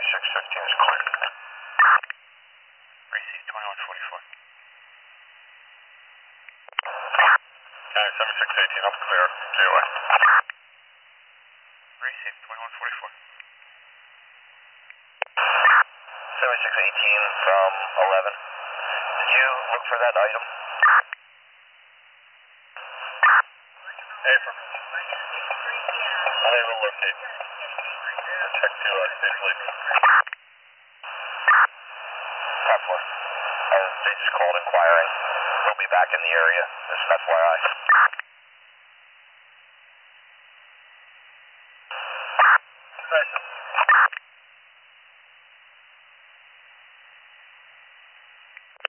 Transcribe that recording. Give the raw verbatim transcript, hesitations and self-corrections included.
seventy-six fifteen is clear. Receive twenty-one forty-four. County seventy-six eighteen, up clear, J O A. Receive twenty-one forty-four. seventy-six eighteen from eleven. Did you look for that item? April. Unable to locate. Check to uh, safely. ten four. Uh, they just called inquiring. We'll be back in the area. This is F Y I.